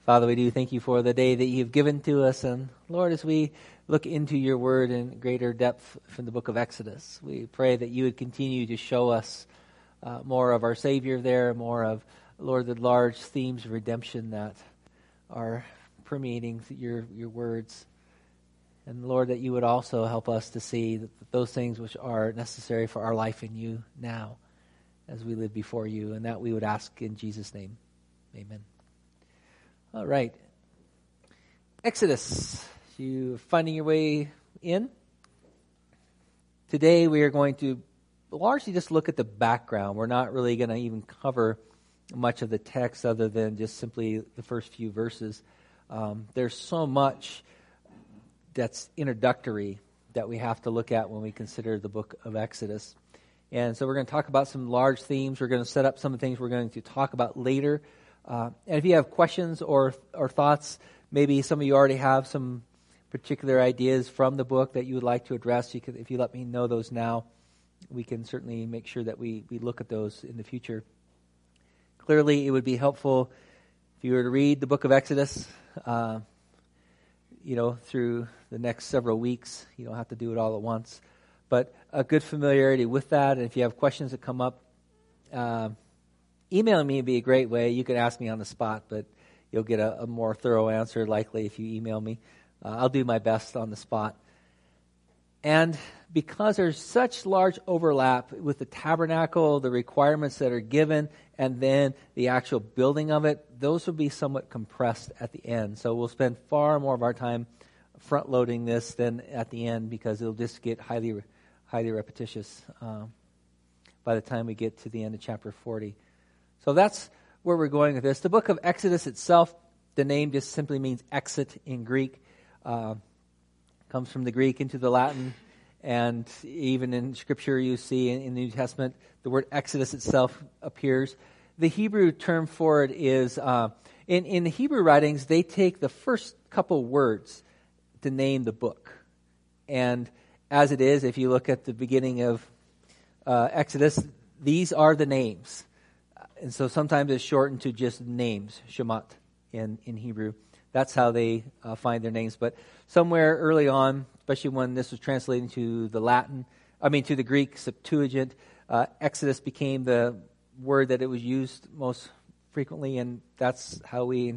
Father, we do thank you for the day that you've given to us. And Lord, as we look into your word in greater depth from the book of Exodus, we pray that you would continue to show us more of our Savior there, more of, Lord, the large themes of redemption that are permeating your words. And Lord, that you would also help us to see that those things which are necessary for our life in you now as we live before you, and that we would ask in Jesus' name. Amen. All right. Exodus. You finding your way in? Today we are going to largely just look at the background. We're not really going to even cover much of the text other than just simply the first few verses. There's so much that's introductory that we have to look at when we consider the book of Exodus. And so we're going to talk about some large themes. We're going to set up some of the things we're going to talk about later. And if you have questions or thoughts, maybe some of you already have some particular ideas from the book that you would like to address, if you let me know those now, we can certainly make sure that we look at those in the future. Clearly, it would be helpful if you were to read the book of Exodus, through the next several weeks. You don't have to do it all at once. But a good familiarity with that, and if you have questions that come up, emailing me would be a great way. You could ask me on the spot, but you'll get a more thorough answer likely if you email me. I'll do my best on the spot. And because there's such large overlap with the tabernacle, the requirements that are given, and then the actual building of it, those will be somewhat compressed at the end. So we'll spend far more of our time front-loading this than at the end because it'll just get highly repetitious by the time we get to the end of chapter 40. So that's where we're going with this. The book of Exodus itself, the name just simply means exit in Greek. Comes from the Greek into the Latin. And even in Scripture you see in the New Testament, the word Exodus itself appears. The Hebrew term for it is, in the Hebrew writings, they take the first couple words to name the book. And as it is, if you look at the beginning of Exodus, these are the names. And so sometimes it's shortened to just names, Shemot in Hebrew. That's how they find their names. But somewhere early on, especially when this was translated to the Greek Septuagint, Exodus became the word that it was used most frequently, and that's how we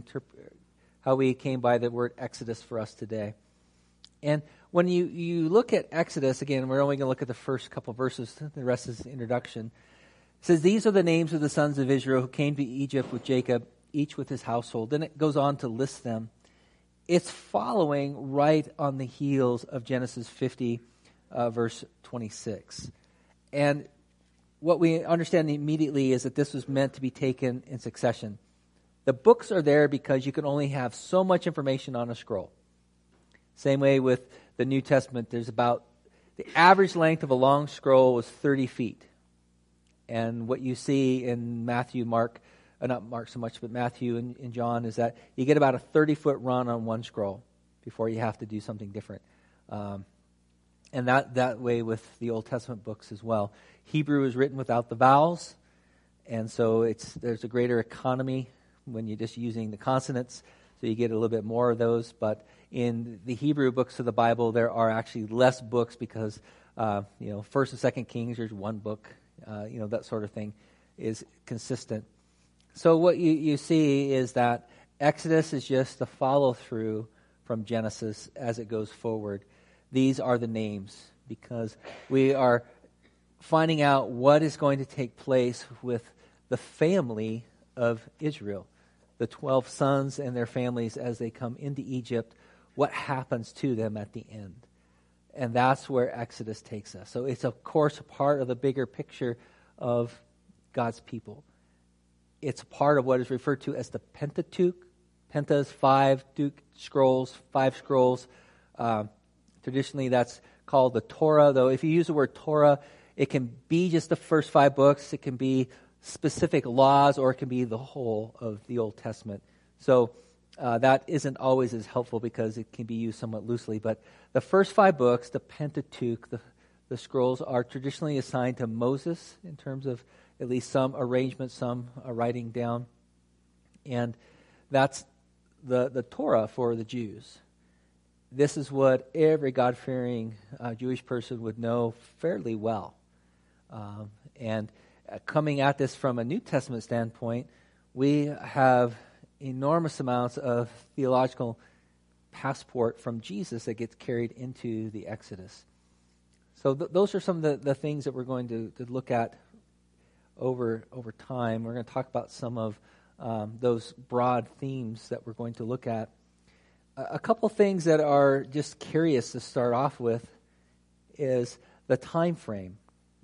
came by the word Exodus for us today. And when you look at Exodus, again, we're only going to look at the first couple verses. The rest is the introduction. It says, "These are the names of the sons of Israel who came to Egypt with Jacob, each with his household." Then it goes on to list them. It's following right on the heels of Genesis 50, verse 26. And what we understand immediately is that this was meant to be taken in succession. The books are there because you can only have so much information on a scroll. Same way with the New Testament. The average length of a long scroll was 30 feet. And what you see in Matthew, not Mark so much, but Matthew and John, is that you get about a 30-foot run on one scroll before you have to do something different. And that way with the Old Testament books as well. Hebrew is written without the vowels, and so there's a greater economy when you're just using the consonants, so you get a little bit more of those. But in the Hebrew books of the Bible, there are actually less books because, First and Second Kings, there's one book. That sort of thing is consistent. So what you see is that Exodus is just the follow-through from Genesis as it goes forward. These are the names because we are finding out what is going to take place with the family of Israel, the 12 sons and their families as they come into Egypt, what happens to them at the end. And that's where Exodus takes us. So it's, of course, a part of the bigger picture of God's people. It's part of what is referred to as the Pentateuch. Penta is 5, Duke scrolls, 5 scrolls. Traditionally, that's called the Torah, though if you use the word Torah, it can be just the first 5 books. It can be specific laws, or it can be the whole of the Old Testament. So that isn't always as helpful because it can be used somewhat loosely. But the first 5 books, the Pentateuch, the scrolls, are traditionally assigned to Moses in terms of at least some arrangement, some writing down. And that's the Torah for the Jews. This is what every God-fearing Jewish person would know fairly well. And coming at this from a New Testament standpoint, we have enormous amounts of theological passport from Jesus that gets carried into the Exodus. So those are some of the things that we're going to look at over time. We're going to talk about some of those broad themes that we're going to look at. A couple things that are just curious to start off with is the time frame.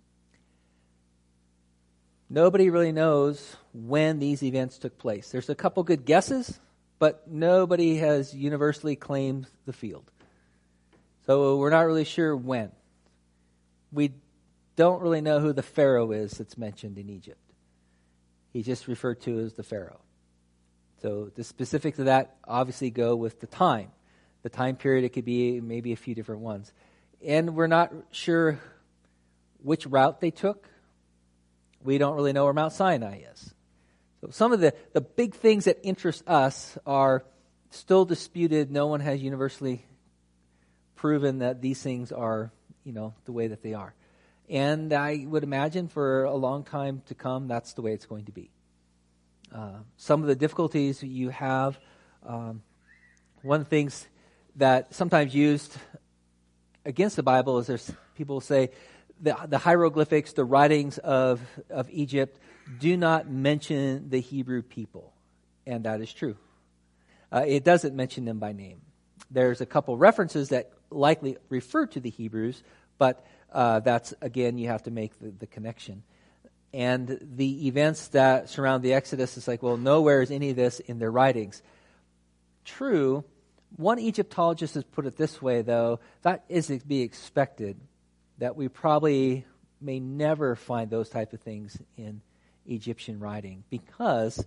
Nobody really knows when these events took place. There's a couple good guesses, but nobody has universally claimed the field. So we're not really sure when. We don't really know who the Pharaoh is that's mentioned in Egypt. He's just referred to as the Pharaoh. So the specifics of that obviously go with the time. The time period, it could be maybe a few different ones. And we're not sure which route they took. We don't really know where Mount Sinai is. So some of the big things that interest us are still disputed. No one has universally proven that these things are, the way that they are. And I would imagine for a long time to come, that's the way it's going to be. Some of the difficulties you have, one of the things that sometimes used against the Bible is there's people say the hieroglyphics, the writings of Egypt do not mention the Hebrew people. And that is true. It doesn't mention them by name. There's a couple references that likely refer to the Hebrews, but that's, again, you have to make the connection. And the events that surround the Exodus, it's like, well, nowhere is any of this in their writings. True. One Egyptologist has put it this way, though, that is to be expected, that we probably may never find those type of things in Egyptian writing, because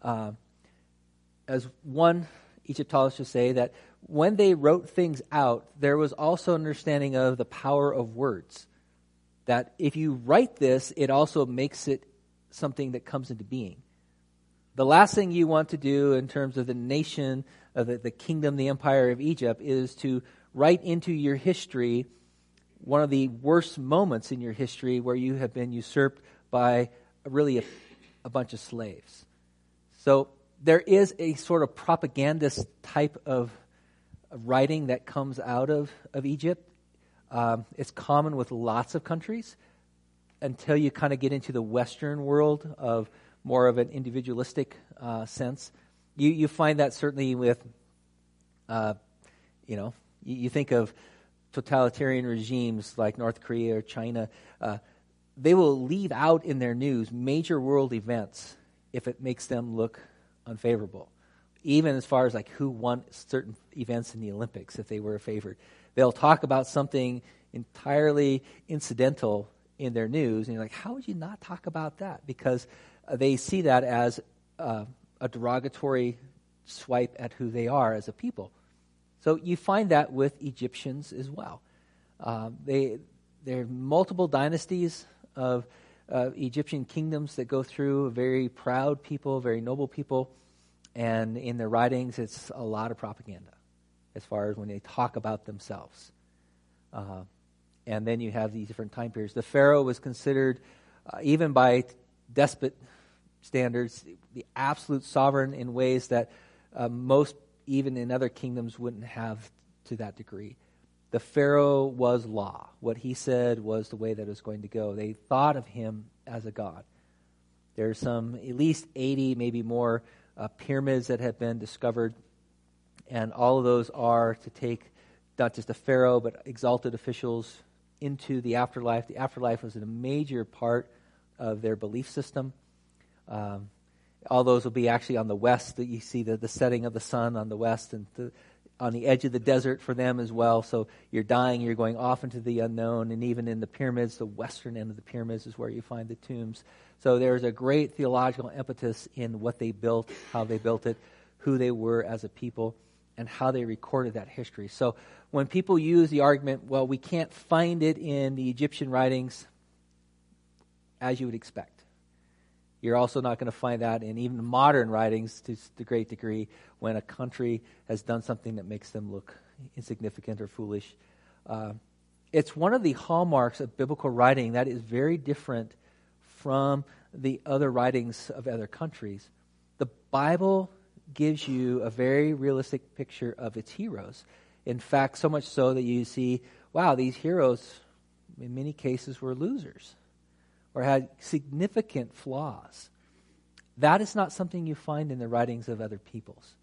as one Egyptologist would say, that when they wrote things out, there was also understanding of the power of words. That if you write this, it also makes it something that comes into being. The last thing you want to do in terms of the nation, of the kingdom, the empire of Egypt, is to write into your history one of the worst moments in your history where you have been usurped by really a bunch of slaves. So there is a sort of propagandist type of writing that comes out of Egypt. It's common with lots of countries until you kind of get into the Western world of more of an individualistic sense. You find that certainly with, you think of totalitarian regimes like North Korea or China. They will leave out in their news major world events if it makes them look unfavorable. Even as far as like who won certain events in the Olympics, if they were favored. They'll talk about something entirely incidental in their news, and you're like, how would you not talk about that? Because they see that as a derogatory swipe at who they are as a people. So you find that with Egyptians as well. There are multiple dynasties of Egyptian kingdoms that go through, very proud people, very noble people, and in their writings it's a lot of propaganda as far as when they talk about themselves. And then you have these different time periods. The Pharaoh was considered, even by despot standards, the absolute sovereign in ways that most, even in other kingdoms, wouldn't have to that degree. The Pharaoh was law. What he said was the way that it was going to go. They thought of him as a god. There's some, at least 80, maybe more, pyramids that have been discovered. And all of those are to take not just the Pharaoh, but exalted officials into the afterlife. The afterlife was a major part of their belief system. All those will be actually on the west. That you see the setting of the sun on the west, and on the edge of the desert for them as well. So you're dying, you're going off into the unknown, and even in the pyramids, the western end of the pyramids is where you find the tombs. So there's a great theological impetus in what they built, how they built it, who they were as a people, and how they recorded that history. So when people use the argument, well, we can't find it in the Egyptian writings, as you would expect. You're also not going to find that in even modern writings to a great degree when a country has done something that makes them look insignificant or foolish. It's one of the hallmarks of biblical writing that is very different from the other writings of other countries. The Bible gives you a very realistic picture of its heroes. In fact, so much so that you see, wow, these heroes in many cases were losers or had significant flaws. That is not something you find in the writings of other peoples.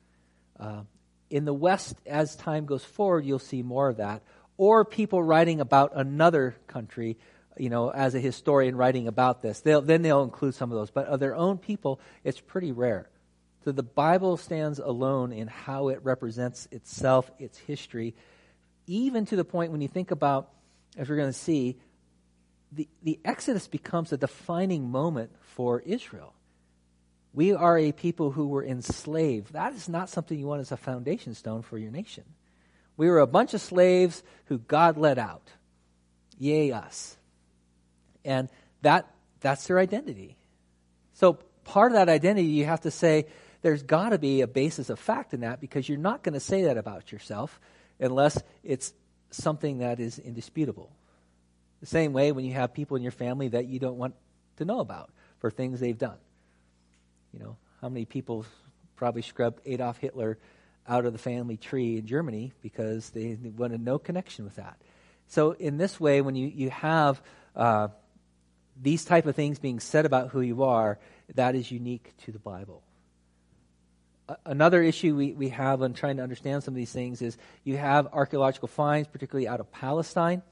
In the West, as time goes forward, you'll see more of that. Or people writing about another country, as a historian writing about this. They'll include some of those. But of their own people, it's pretty rare. So the Bible stands alone in how it represents itself, its history, even to the point when you think about, as we're going to see, the Exodus becomes a defining moment for Israel. We are a people who were enslaved. That is not something you want as a foundation stone for your nation. We were a bunch of slaves who God let out. Yay us. And that's their identity. So part of that identity, you have to say, there's got to be a basis of fact in that, because you're not going to say that about yourself unless it's something that is indisputable. The same way when you have people in your family that you don't want to know about for things they've done. How many people probably scrubbed Adolf Hitler out of the family tree in Germany because they wanted no connection with that. So in this way, when you have these type of things being said about who you are, that is unique to the Bible. Another issue we have in trying to understand some of these things is you have archaeological finds, particularly out of Palestine.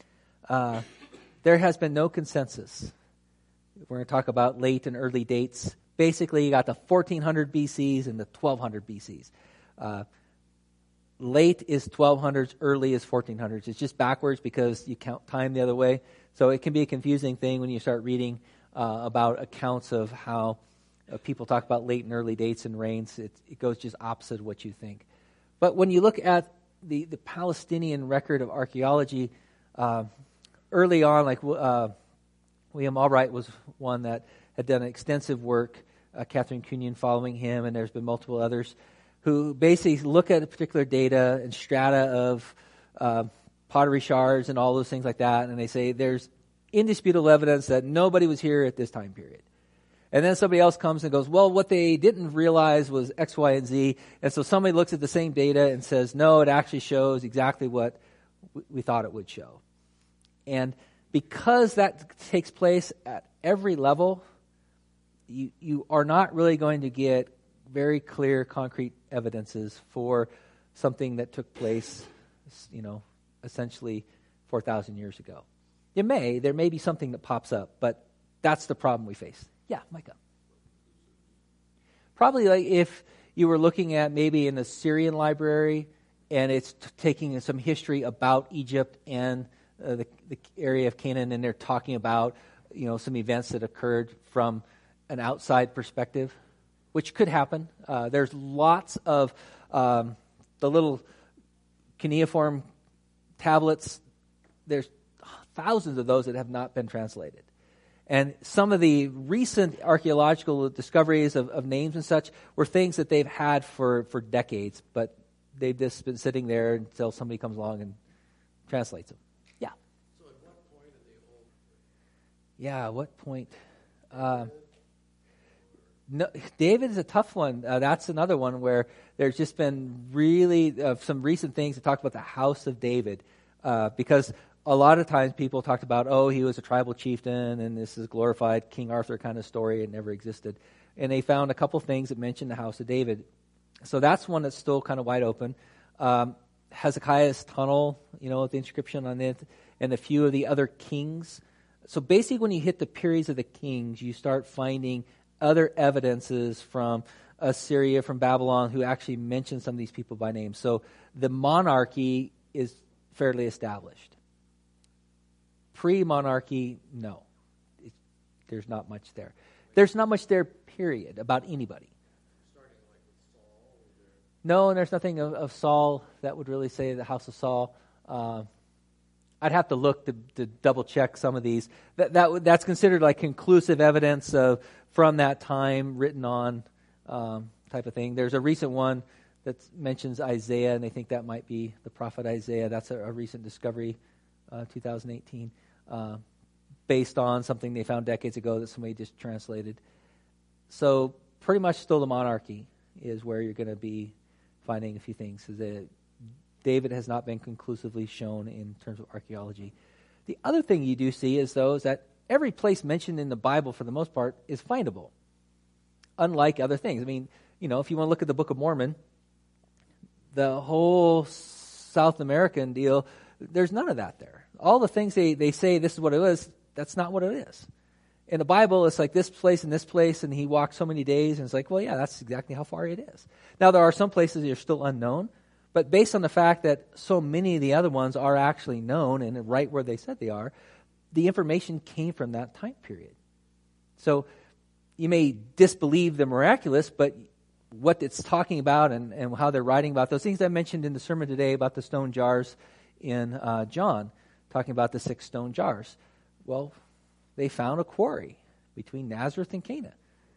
There has been no consensus. We're going to talk about late and early dates. Basically, you got the 1400 BCs and the 1200 BCs. Late is 1200s, early is 1400s. It's just backwards because you count time the other way. So it can be a confusing thing when you start reading about accounts of how people talk about late and early dates and reigns. It goes just opposite of what you think. But when you look at the Palestinian record of archaeology, early on, like William Albright was one that had done extensive work, Catherine Cunyon following him, and there's been multiple others who basically look at a particular data and strata of pottery shards and all those things like that, and they say there's indisputable evidence that nobody was here at this time period. And then somebody else comes and goes, well, what they didn't realize was X, Y, and Z. And so somebody looks at the same data and says, no, it actually shows exactly what we thought it would show. And because that takes place at every level, you are not really going to get very clear, concrete evidences for something that took place, essentially 4,000 years ago. There may be something that pops up, but that's the problem we face. Yeah, Micah. Probably like if you were looking at maybe an Assyrian library and it's taking some history about Egypt and the area of Canaan, and they're talking about some events that occurred from an outside perspective, which could happen. There's lots of the little cuneiform tablets. There's thousands of those that have not been translated. And some of the recent archaeological discoveries of names and such were things that they've had for decades, but they've just been sitting there until somebody comes along and translates them. Yeah. So at what point are they old? Yeah, what point? No, David is a tough one. That's another one where there's just been really some recent things that talk about the house of David, because a lot of times people talked about, he was a tribal chieftain and this is glorified King Arthur kind of story. It never existed. And they found a couple things that mentioned the house of David. So that's one that's still kind of wide open. Hezekiah's tunnel, with the inscription on it, and a few of the other kings. So basically when you hit the periods of the kings, you start finding other evidences from Assyria, from Babylon, who actually mention some of these people by name. So the monarchy is fairly established. Pre-monarchy, no. There's not much there. There's not much there, period, about anybody. Starting like with Saul? No, and there's nothing of Saul that would really say the house of Saul. I'd have to look to double check some of these. That's considered like conclusive evidence of from that time written on type of thing. There's a recent one that mentions Isaiah, and they think that might be the prophet Isaiah. That's a recent discovery, 2018, based on something they found decades ago that somebody just translated. So pretty much still the monarchy is where you're going to be finding a few things. David has not been conclusively shown in terms of archaeology. The other thing you do see is that every place mentioned in the Bible, for the most part, is findable, unlike other things. I mean, if you want to look at the Book of Mormon, the whole South American deal, there's none of that there. All the things they say this is what it is, that's not what it is. In the Bible, it's like this place, and he walked so many days, and it's like, well, yeah, that's exactly how far it is. Now, there are some places that are still unknown, but based on the fact that so many of the other ones are actually known and right where they said they are, the information came from that time period. So you may disbelieve the miraculous, but what it's talking about and how they're writing about those things I mentioned in the sermon today about the stone jars in John, talking about the 6 stone jars. Well, they found a quarry between Nazareth and Cana.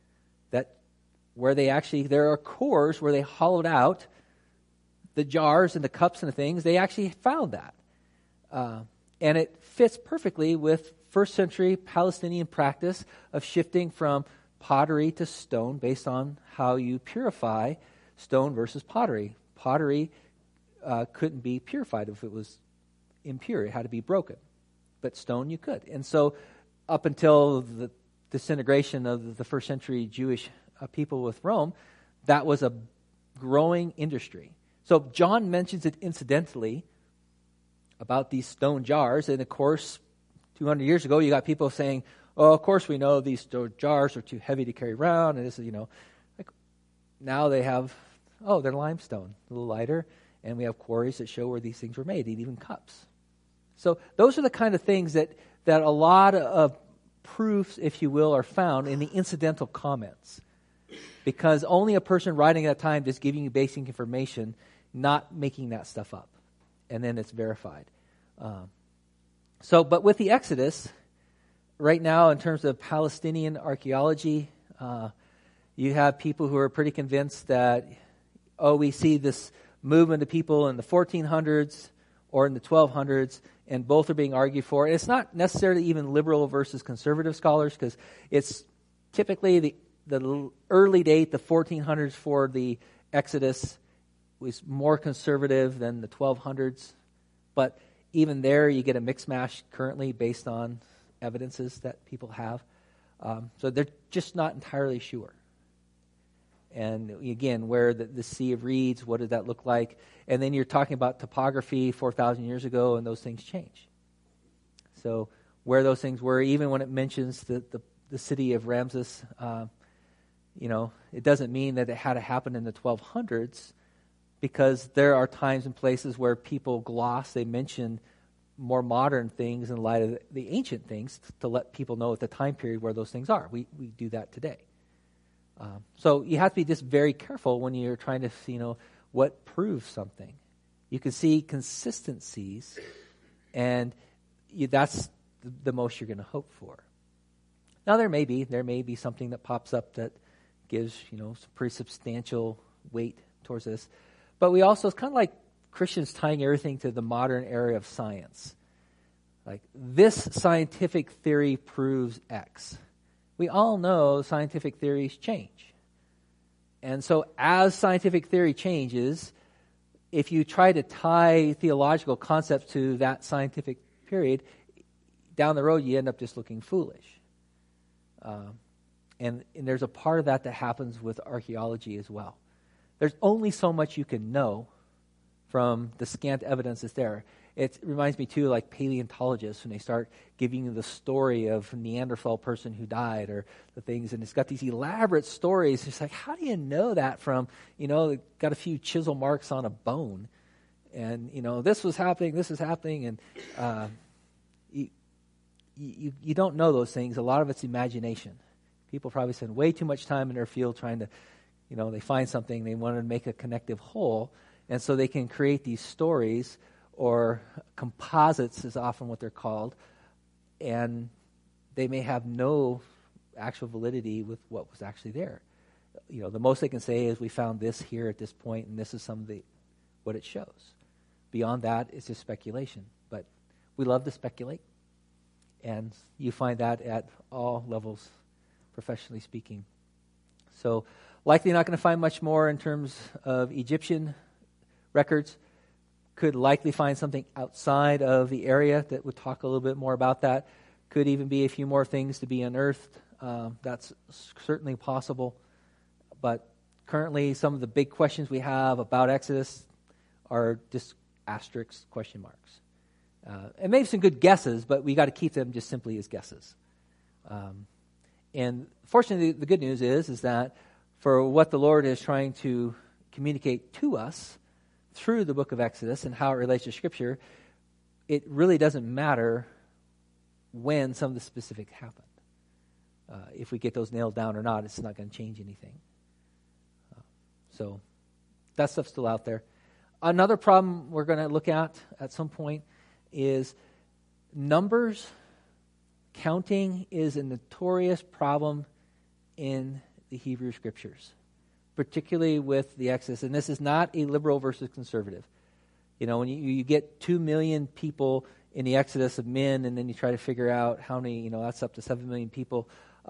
There are cores where they hollowed out the jars and the cups and the things. They actually found that. And it fits perfectly with first century Palestinian practice of shifting from pottery to stone based on how you purify stone versus pottery. Pottery couldn't be purified if it was impure. It had to be broken. But stone you could. And so up until the disintegration of the first century Jewish people with Rome, that was a growing industry. So John mentions it incidentally about these stone jars. And of course, 200 years ago, you got people saying, oh, of course we know these stone jars are too heavy to carry around. And this is, like now they have, they're limestone, a little lighter. And we have quarries that show where these things were made, and even cups. So those are the kind of things that a lot of proofs, if you will, are found in the incidental comments. Because only a person writing at that time just giving you basic information, not making that stuff up. And then it's verified. But with the Exodus, right now in terms of Palestinian archaeology, you have people who are pretty convinced that, we see this movement of people in the 1400s or in the 1200s, and both are being argued for. And it's not necessarily even liberal versus conservative scholars, because it's typically the early date, the 1400s for the Exodus, was more conservative than the 1200s. But even there, you get a mix mash currently based on evidences that people have. So they're just not entirely sure. And again, where the Sea of Reeds, what did that look like? And then you're talking about topography 4,000 years ago, and those things change. So where those things were, even when it mentions the city of Ramses, it doesn't mean that it had to happen in the 1200s, because there are times and places where people gloss, they mention more modern things in light of the ancient things to let people know at the time period where those things are. We do that today. So you have to be just very careful when you're trying to see, what proves something. You can see consistencies, and that's the most you're going to hope for. Now there may be something that pops up that gives, some pretty substantial weight towards this. But we also, it's kind of like Christians tying everything to the modern area of science. Like, this scientific theory proves X. We all know scientific theories change. And so as scientific theory changes, if you try to tie theological concepts to that scientific period, down the road you end up just looking foolish. And there's a part of that happens with archaeology as well. There's only so much you can know from the scant evidence that's there. It reminds me, too, like paleontologists, when they start giving you the story of a Neanderthal person who died or the things, and it's got these elaborate stories. It's like, how do you know that from, got a few chisel marks on a bone, and, this was happening, this is happening, and you don't know those things. A lot of it's imagination. People probably spend way too much time in their field trying to, they find something, they want to make a connective whole, and so they can create these stories, or composites is often what they're called, and they may have no actual validity with what was actually there. The most they can say is we found this here at this point, and this is what it shows. Beyond that, it's just speculation. But we love to speculate, and you find that at all levels, professionally speaking. So likely not going to find much more in terms of Egyptian records. Could likely find something outside of the area that would talk a little bit more about that. Could even be a few more things to be unearthed. That's certainly possible. But currently, some of the big questions we have about Exodus are just asterisk question marks. And maybe some good guesses, but we got to keep them just simply as guesses. And fortunately, the good news is that for what the Lord is trying to communicate to us through the book of Exodus and how it relates to Scripture, it really doesn't matter when some of the specifics happened. If we get those nailed down or not, it's not going to change anything. So that stuff's still out there. Another problem we're going to look at some point is numbers. Counting is a notorious problem in the Hebrew Scriptures, particularly with the Exodus. And this is not a liberal versus conservative. When you get 2 million people in the Exodus of men, and then you try to figure out how many, that's up to 7 million people.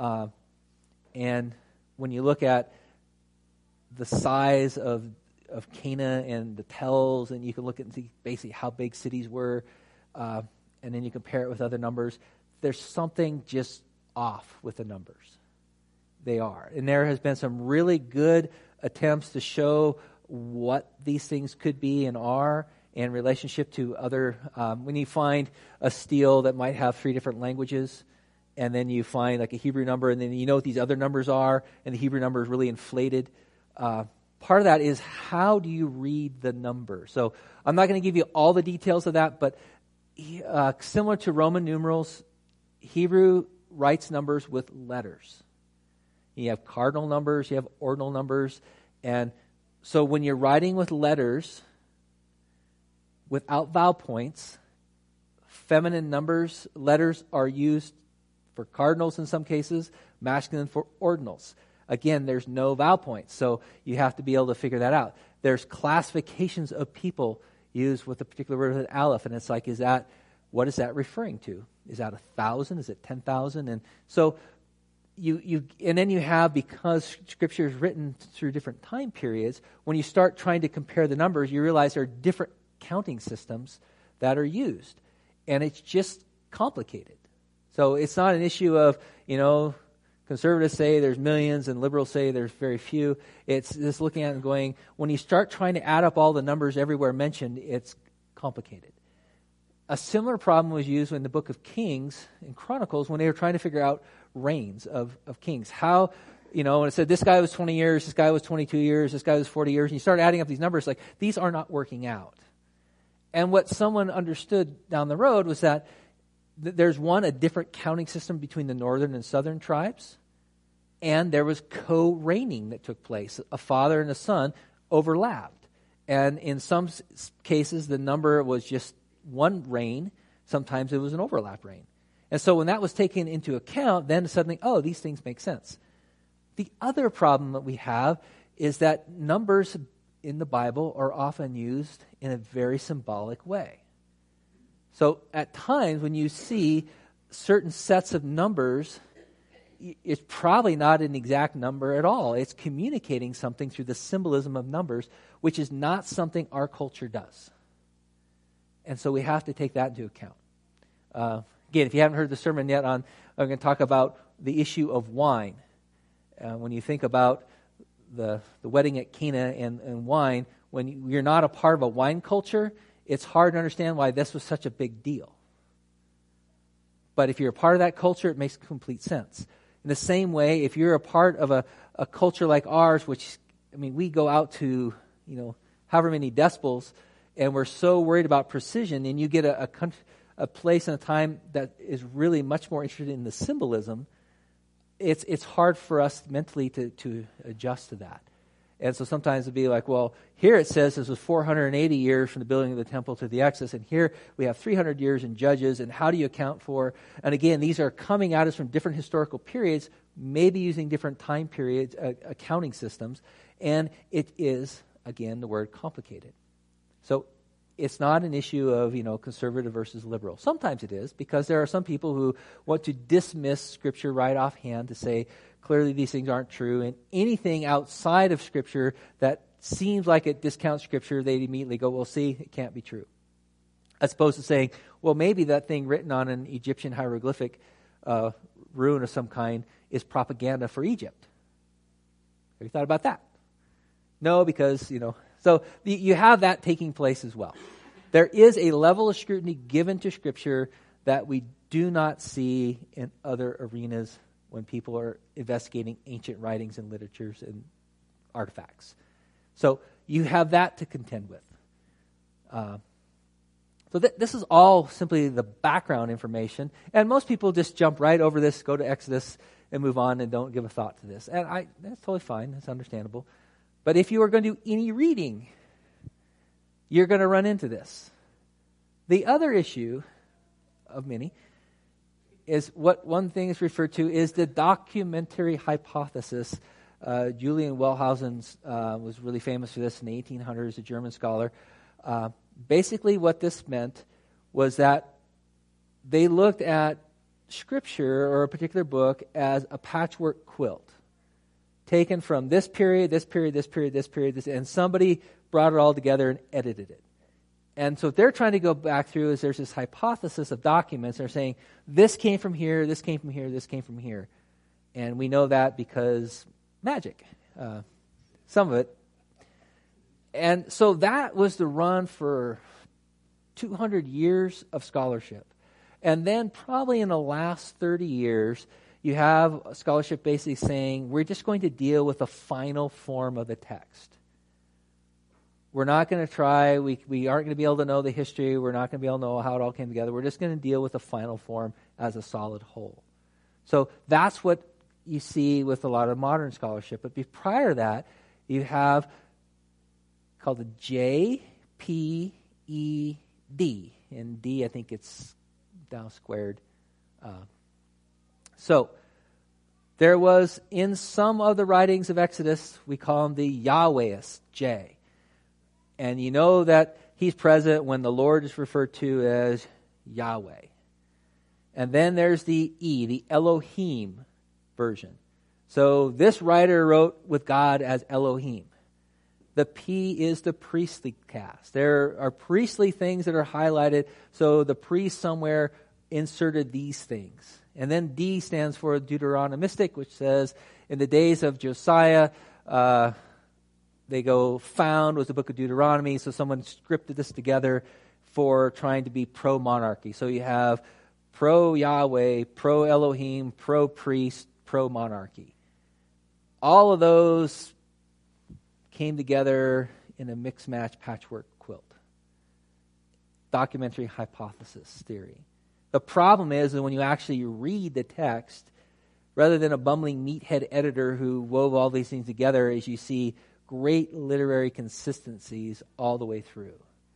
And when you look at the size of Canaan and the tells, and you can look at basically how big cities were, and then you compare it with other numbers, there's something just off with the numbers. They are. And there has been some really good attempts to show what these things could be and are in relationship to other, when you find a stele that might have 3 different languages, and then you find like a Hebrew number, and then you know what these other numbers are, and the Hebrew number is really inflated. Part of that is how do you read the number? So I'm not going to give you all the details of that, but similar to Roman numerals, Hebrew writes numbers with letters. You have cardinal numbers, you have ordinal numbers, and so when you're writing with letters without vowel points, feminine letters are used for cardinals in some cases, masculine for ordinals. Again, there's no vowel points, so you have to be able to figure that out. There's classifications of people used with a particular word with an aleph, and it's like, what is that referring to? Is that 1,000? Is it 10,000? And so and then you have, because Scripture is written through different time periods, when you start trying to compare the numbers, you realize there are different counting systems that are used, and it's just complicated. So it's not an issue of, conservatives say there's millions and liberals say there's very few. It's just looking at it and going, when you start trying to add up all the numbers everywhere mentioned, it's complicated. A similar problem was used in the book of Kings and Chronicles when they were trying to figure out reigns of kings. How, when it said this guy was 20 years, this guy was 22 years, this guy was 40 years, and you start adding up these numbers, like, these are not working out. And what someone understood down the road was that there's a different counting system between the northern and southern tribes, and there was co-reigning that took place. A father and a son overlapped. And in some cases, the number was just one reign. Sometimes it was an overlap reign. And so when that was taken into account, then suddenly, these things make sense. The other problem that we have is that numbers in the Bible are often used in a very symbolic way. So at times when you see certain sets of numbers, it's probably not an exact number at all. It's communicating something through the symbolism of numbers, which is not something our culture does. And so we have to take that into account. Again, if you haven't heard the sermon yet, I'm going to talk about the issue of wine. When you think about the wedding at Cana and wine, when you're not a part of a wine culture, it's hard to understand why this was such a big deal. But if you're a part of that culture, it makes complete sense. In the same way, if you're a part of a culture like ours, which, we go out to, however many decibels, and we're so worried about precision, and you get a place and a time that is really much more interested in the symbolism, it's hard for us mentally to adjust to that. And so sometimes it'd be like, well, here it says this was 480 years from the building of the temple to the Exodus, and here we have 300 years in Judges, and how do you account for? And again, these are coming at us from different historical periods, maybe using different time periods, accounting systems, and it is, again, the word complicated. So it's not an issue of, conservative versus liberal. Sometimes it is, because there are some people who want to dismiss Scripture right offhand to say, clearly these things aren't true, and anything outside of Scripture that seems like it discounts Scripture, they immediately go, well, see, it can't be true. As opposed to saying, well, maybe that thing written on an Egyptian hieroglyphic rune of some kind is propaganda for Egypt. Have you thought about that? No, because, so you have that taking place as well. There is a level of scrutiny given to Scripture that we do not see in other arenas when people are investigating ancient writings and literatures and artifacts. So you have that to contend with. So this is all simply the background information, and most people just jump right over this, go to Exodus, and move on and don't give a thought to this. And that's totally fine, that's understandable. But if you are going to do any reading, you're going to run into this. The other issue of many is what one thing is referred to is the documentary hypothesis. Julian Wellhausen was really famous for this in the 1800s, a German scholar. Basically what this meant was that they looked at Scripture or a particular book as a patchwork quilt, taken from this period, this period, this period, this period, and somebody brought it all together and edited it. And so what they're trying to go back through is there's this hypothesis of documents. They're saying, this came from here, this came from here, this came from here. And we know that because magic, some of it. And so that was the run for 200 years of scholarship. And then probably in the last 30 years, you have scholarship basically saying, we're just going to deal with the final form of the text. We're not going to try, we aren't going to be able to know the history, we're not going to be able to know how it all came together. We're just going to deal with the final form as a solid whole. So that's what you see with a lot of modern scholarship. But prior to that, you have called the JPED. And D, I think it's down squared. So there was, in some of the writings of Exodus, we call them the Yahwehist, J. And you know that he's present when the Lord is referred to as Yahweh. And then there's the E, the Elohim version. So this writer wrote with God as Elohim. The P is the priestly caste. There are priestly things that are highlighted, so the priest somewhere inserted these things. And then D stands for Deuteronomistic, which says, in the days of Josiah, they go, found was the book of Deuteronomy, so someone scripted this together for trying to be pro-monarchy. So you have pro-Yahweh, pro-Elohim, pro-priest, pro-monarchy. All of those came together in a mix-match patchwork quilt. Documentary hypothesis theory. The problem is that when you actually read the text, rather than a bumbling meathead editor who wove all these things together, as you see great literary consistencies all the way through.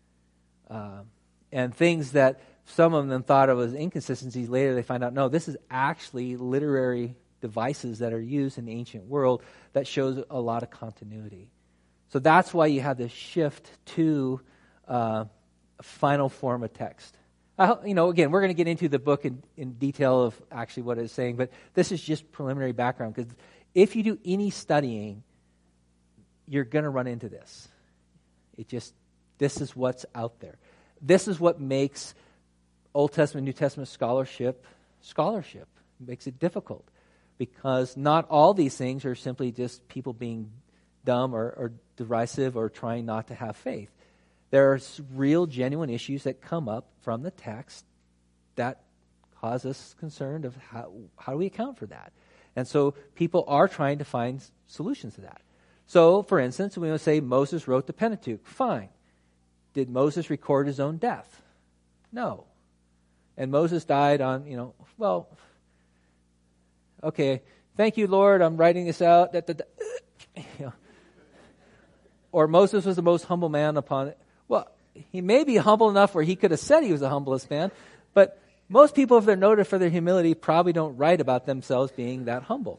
And things that some of them thought of as inconsistencies, later they find out, no, this is actually literary devices that are used in the ancient world that shows a lot of continuity. So that's why you have this shift to a final form of text. Again, we're going to get into the book in detail of actually what it's saying, but this is just preliminary background, because if you do any studying, you're going to run into this. This is what's out there. This is what makes Old Testament, New Testament scholarship. It makes it difficult, because not all these things are simply just people being dumb or derisive or trying not to have faith. There are real, genuine issues that come up from the text that cause us concern of how do we account for that? And so people are trying to find solutions to that. So, for instance, we would say Moses wrote the Pentateuch. Fine. Did Moses record his own death? No. And Moses died on, okay, thank you, Lord, I'm writing this out. Or Moses was the most humble man upon it. Well, he may be humble enough where he could have said he was the humblest man, but most people, if they're noted for their humility, probably don't write about themselves being that humble.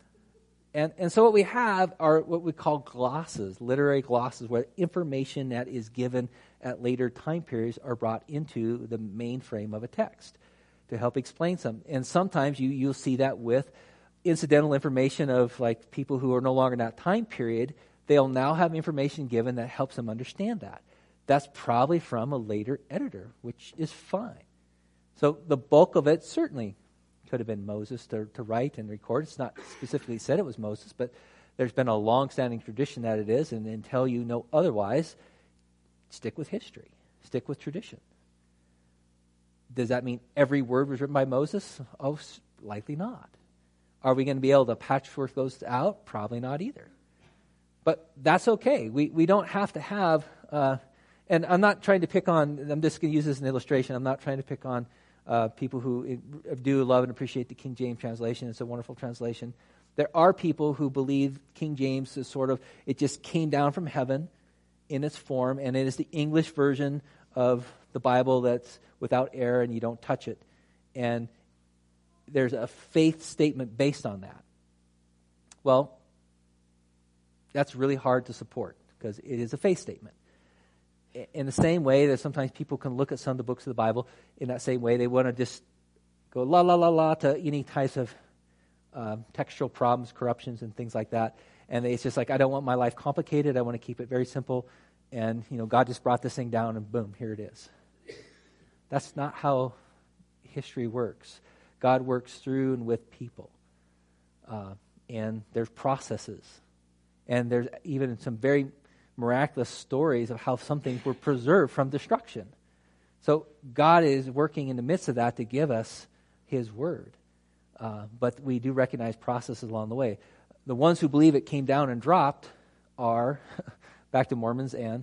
And so what we have are what we call glosses, literary glosses, where information that is given at later time periods are brought into the main frame of a text to help explain something. And sometimes you'll see that with incidental information of like people who are no longer in that time period. They'll now have information given that helps them understand that. That's probably from a later editor, which is fine. So the bulk of it certainly could have been Moses to write and record. It's not specifically said it was Moses, but there's been a long-standing tradition that it is, and until you know otherwise, stick with history. Stick with tradition. Does that mean every word was written by Moses? Oh, likely not. Are we going to be able to patchwork those out? Probably not either. But that's okay. We don't have to have, and I'm not trying to pick on, I'm just going to use this as an illustration. I'm not trying to pick on people who do love and appreciate the King James translation. It's a wonderful translation. There are people who believe King James is sort of, it just came down from heaven in its form, and it is the English version of the Bible that's without error and you don't touch it. And there's a faith statement based on that. Well, that's really hard to support because it is a faith statement. In the same way that sometimes people can look at some of the books of the Bible in that same way, they want to just go la la la la to any types of textual problems, corruptions, and things like that. And it's just like, I don't want my life complicated. I want to keep it very simple. And God just brought this thing down, and boom, here it is. That's not how history works. God works through and with people, and there's processes, and there's even some very miraculous stories of how some things were preserved from destruction. So God is working in the midst of that to give us His Word. But we do recognize processes along the way. The ones who believe it came down and dropped are back to Mormons and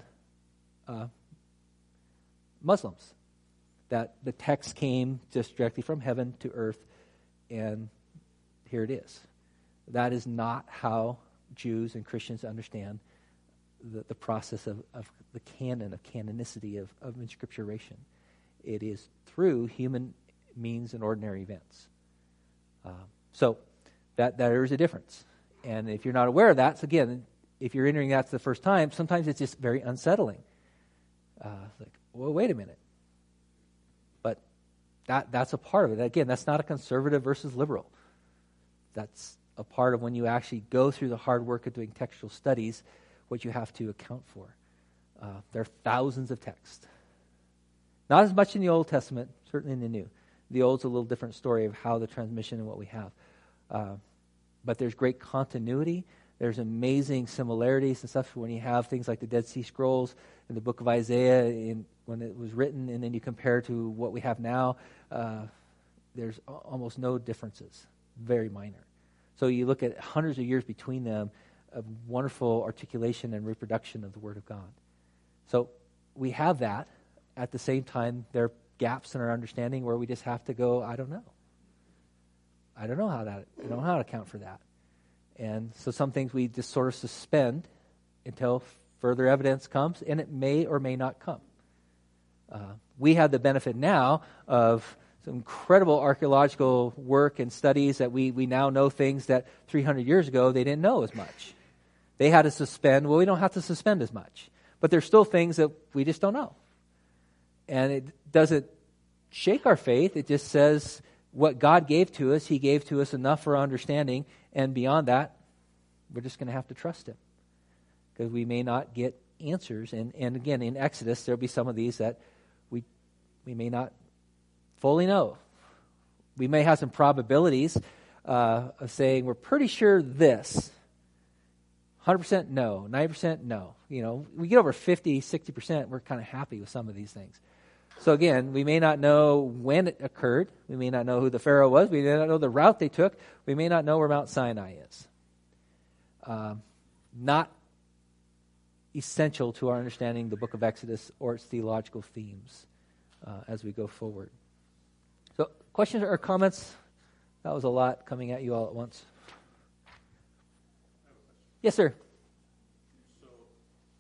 Muslims. That the text came just directly from heaven to earth, and here it is. That is not how Jews and Christians understand the process of the canon, of canonicity, of inscripturation. It is through human means and ordinary events. So that there is a difference. And if you're not aware of that, so again, if you're entering that for the first time, sometimes it's just very unsettling. Like, well, wait a minute. But that's a part of it. Again, that's not a conservative versus liberal. That's a part of when you actually go through the hard work of doing textual studies, what you have to account for. There are thousands of texts. Not as much in the Old Testament, certainly in the New. The Old's a little different story of how the transmission and what we have. But there's great continuity. There's amazing similarities and stuff when you have things like the Dead Sea Scrolls and the book of Isaiah when it was written, and then you compare to what we have now. There's almost no differences, very minor. So you look at hundreds of years between them of wonderful articulation and reproduction of the Word of God. So we have that. At the same time, there are gaps in our understanding where we just have to go, I don't know. I don't know how to account for that. And so some things we just sort of suspend until further evidence comes, and it may or may not come. We have the benefit now of some incredible archaeological work and studies that we now know things that 300 years ago they didn't know as much. They had to suspend. Well, we don't have to suspend as much. But there's still things that we just don't know. And it doesn't shake our faith. It just says what God gave to us, He gave to us enough for our understanding. And beyond that, we're just going to have to trust Him. Because we may not get answers. And again, in Exodus, there'll be some of these that we may not fully know. We may have some probabilities of saying we're pretty sure this. 100% no, 90% no. We get over 50, 60%, we're kind of happy with some of these things. So again, we may not know when it occurred. We may not know who the Pharaoh was. We may not know the route they took. We may not know where Mount Sinai is. Not essential to our understanding the book of Exodus or its theological themes as we go forward. So questions or comments? That was a lot coming at you all at once. Yes, sir. So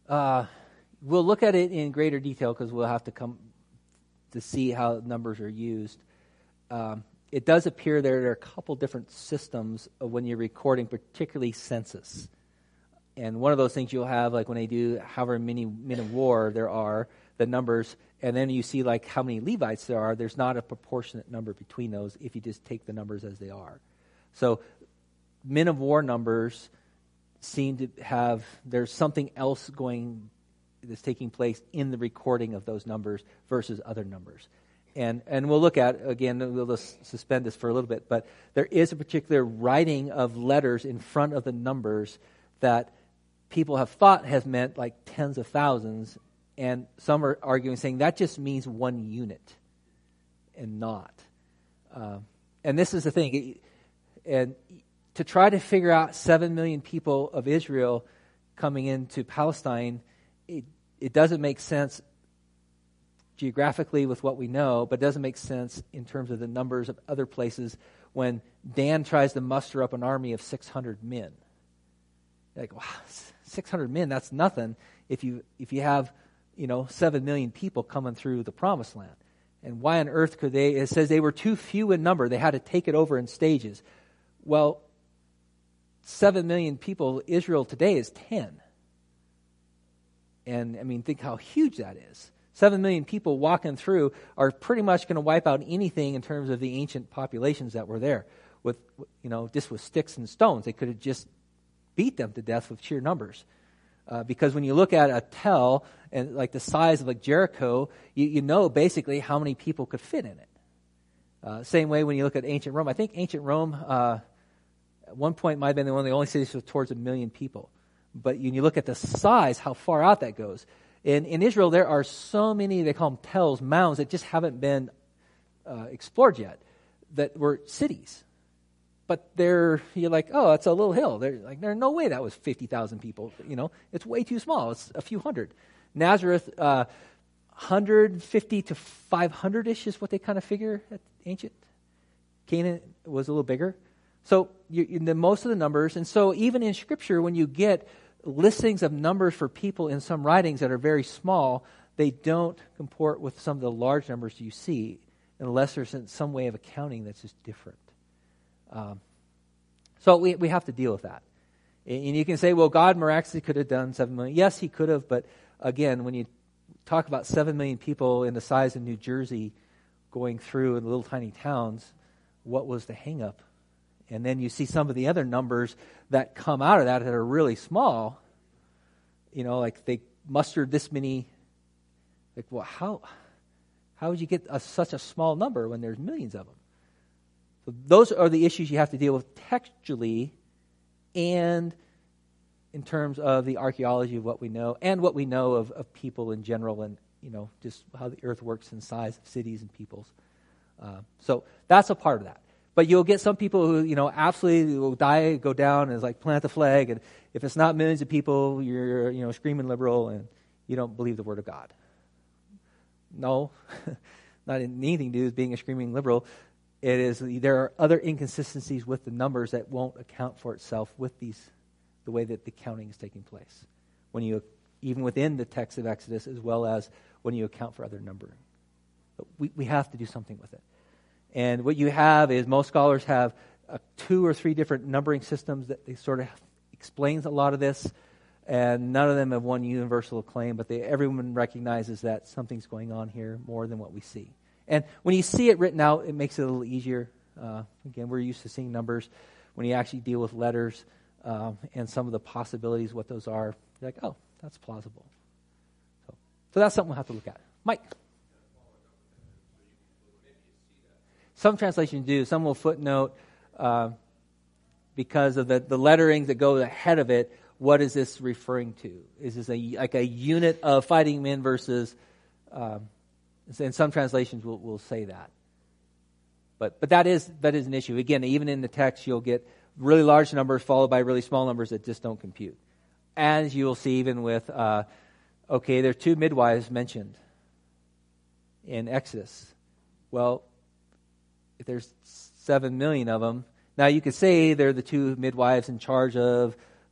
We'll look at it in greater detail because we'll have to come to see how numbers are used. It does appear there are a couple different systems of when you're recording, particularly census. And one of those things you'll have, like when they do however many men of war there are, the numbers, and then you see like how many Levites there are. There's not a proportionate number between those if you just take the numbers as they are. So men of war numbers seem to have, there's something else that's taking place in the recording of those numbers versus other numbers. And we'll look at, again, we'll just suspend this for a little bit, but there is a particular writing of letters in front of the numbers that people have thought has meant like tens of thousands, and some are arguing, saying that just means one unit and not. And this is the thing. And to try to figure out 7 million people of Israel coming into Palestine, it doesn't make sense geographically with what we know, but it doesn't make sense in terms of the numbers of other places when Dan tries to muster up an army of 600 men. Like, wow, 600 men, that's nothing if you have, 7 million people coming through the promised land. And why on earth could they? It says they were too few in number. They had to take it over in stages. Well, 7 million people, Israel today is 10. And think how huge that is. 7 million people walking through are pretty much going to wipe out anything in terms of the ancient populations that were there. Just with sticks and stones, they could have just beat them to death with sheer numbers. Because when you look at a tell and like the size of like Jericho, you know basically how many people could fit in it. Same way when you look at ancient Rome. I think ancient Rome at one point might have been one of the only cities with towards 1 million people. But when you look at the size, how far out that goes. In Israel, there are so many, they call them tells, mounds, that just haven't been explored yet, that were cities. But you're like, oh, that's a little hill. There's no way that was 50,000 people. It's way too small. It's a few hundred. Nazareth, 150 to 500-ish is what they kind of figure at ancient. Canaan was a little bigger. So most of the numbers, and so even in Scripture, when you get listings of numbers for people in some writings that are very small, they don't comport with some of the large numbers you see unless there's some way of accounting that's just different. So we have to deal with that. And you can say, well, God miraculously could have done 7 million. Yes, he could have, but again, when you talk about 7 million people in the size of New Jersey going through in little tiny towns, what was the hang-up? And then you see some of the other numbers that come out of that are really small. Like they mustered this many. Like, well, how would you get such a small number when there's millions of them? So those are the issues you have to deal with textually and in terms of the archaeology of what we know and what we know of people in general and, just how the earth works in size of cities and peoples. So that's a part of that. But you'll get some people who, absolutely will die, go down, and like plant the flag. And if it's not millions of people, you're, screaming liberal, and you don't believe the word of God. No, not anything to do with being a screaming liberal. It is there are other inconsistencies with the numbers that won't account for itself with the way that the counting is taking place. Even within the text of Exodus, as well as when you account for other numbering. But we have to do something with it. And what you have is most scholars have 2 or 3 different numbering systems that they sort of explains a lot of this, and none of them have one universal acclaim, but everyone recognizes that something's going on here more than what we see. And when you see it written out, it makes it a little easier. Again, we're used to seeing numbers. When you actually deal with letters and some of the possibilities, what those are, you're like, oh, that's plausible. So that's something we'll have to look at. Mike? Some translations do. Some will footnote because of the letterings that go ahead of it. What is this referring to? Is this like a unit of fighting men versus? And some translations will say that. But that is an issue. Again, even in the text, you'll get really large numbers followed by really small numbers that just don't compute. As you will see, even with there are 2 midwives mentioned in Exodus. Well, if there's 7 million of them, now you could say they're the 2 midwives in charge of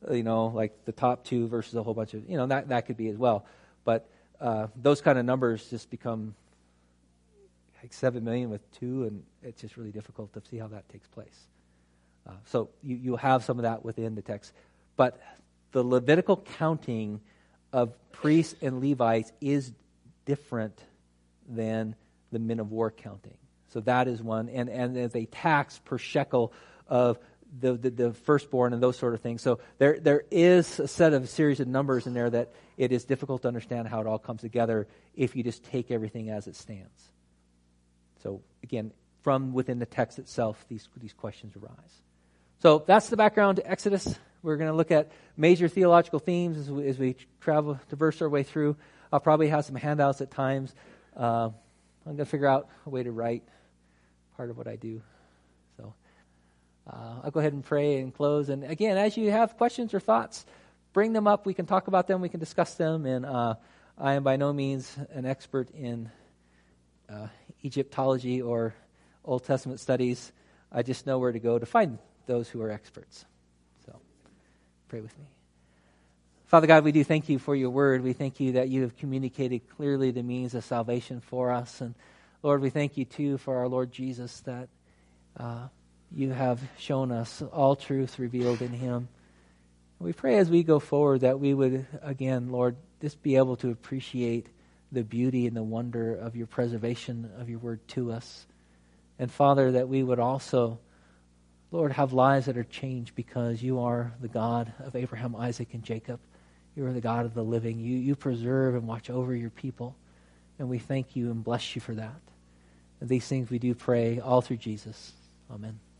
like the top two versus a whole bunch of, that could be as well. But those kind of numbers just become like 7 million with 2, and it's just really difficult to see how that takes place. So you have some of that within the text. But the Levitical counting of priests and Levites is different than the men of war counting. So that is one. And there's a tax per shekel of the firstborn and those sort of things. So there is a series of numbers in there that it is difficult to understand how it all comes together if you just take everything as it stands. So again, from within the text itself, these questions arise. So that's the background to Exodus. We're going to look at major theological themes as we traverse our way through. I'll probably have some handouts at times. I'm going to figure out a way to write part of what I do. So I'll go ahead and pray and close. And again, as you have questions or thoughts, bring them up. We can talk about them. We can discuss them. And I am by no means an expert in Egyptology or Old Testament studies. I just know where to go to find those who are experts. So pray with me. Father God, we do thank you for your word. We thank you that you have communicated clearly the means of salvation for us. And Lord, we thank you too for our Lord Jesus, that you have shown us all truth revealed in him. We pray as we go forward that we would, again, Lord, just be able to appreciate the beauty and the wonder of your preservation of your word to us. And Father, that we would also, Lord, have lives that are changed because you are the God of Abraham, Isaac, and Jacob. You are the God of the living. You preserve and watch over your people. And we thank you and bless you for that. And these things we do pray all through Jesus. Amen.